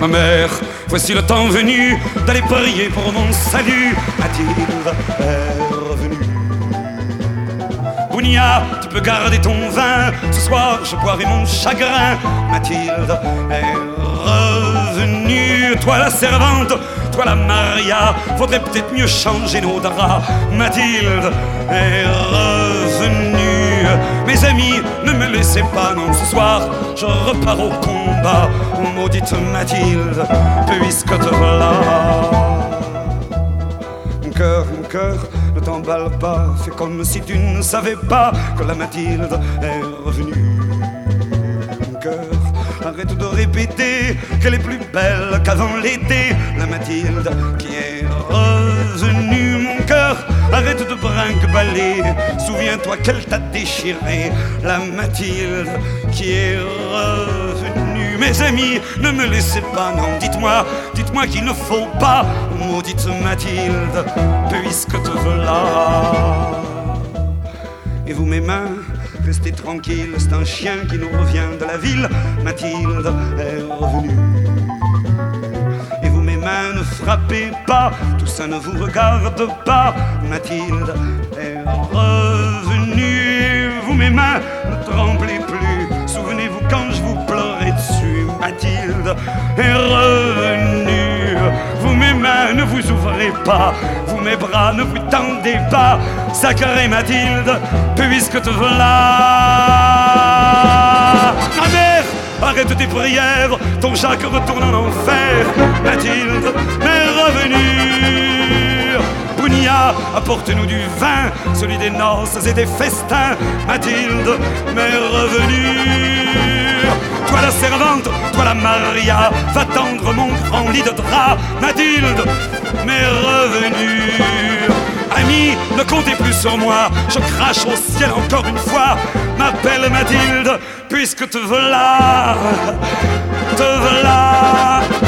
Ma mère, voici le temps venu d'aller prier pour mon salut. Mathilde est revenue. Bounia, tu peux garder ton vin, ce soir je boirai mon chagrin. Mathilde est revenue. Toi la servante, toi la Maria, faudrait peut-être mieux changer nos draps. Mathilde est revenue. Mes amis, ne me laissez pas, non, ce soir je repars au combat. Maudite Mathilde, puisque te voilà. Mon cœur, ne t'emballe pas, fais comme si tu ne savais pas que la Mathilde est revenue. Mon cœur, arrête de répéter qu'elle est plus belle qu'avant l'été, la Mathilde qui est revenue. Mon cœur, arrête de brinque-baller, souviens-toi qu'elle t'a déchiré, la Mathilde qui est revenue. Mes amis, ne me laissez pas, non, dites-moi qu'il ne faut pas, maudite Mathilde, puisque te voilà. Et vous, mes mains, restez tranquilles, c'est un chien qui nous revient de la ville. Mathilde est revenue. Et vous, mes mains, ne frappez pas, tout ça ne vous regarde pas. Mathilde est revenue. Vous, mes mains, ne tremblez plus, souvenez-vous quand je vous pleurais dessus. Mathilde est revenue. Vous, mes mains, ne vous ouvrez pas, vous, mes bras, ne vous tendez pas. Sacrée Mathilde, puisque te voilà. Ma mère, arrête tes prières, ton Jacques retourne en enfer. Mathilde m'est revenue. Bounia, apporte-nous du vin, celui des noces et des festins. Mathilde m'est revenue. Toi la servante, toi la Maria, va tendre mon grand lit de drap. Mathilde m'est revenue. Amis, ne comptez plus sur moi, je crache au ciel encore une fois. M'appelle Mathilde, puisque te voilà, te voilà.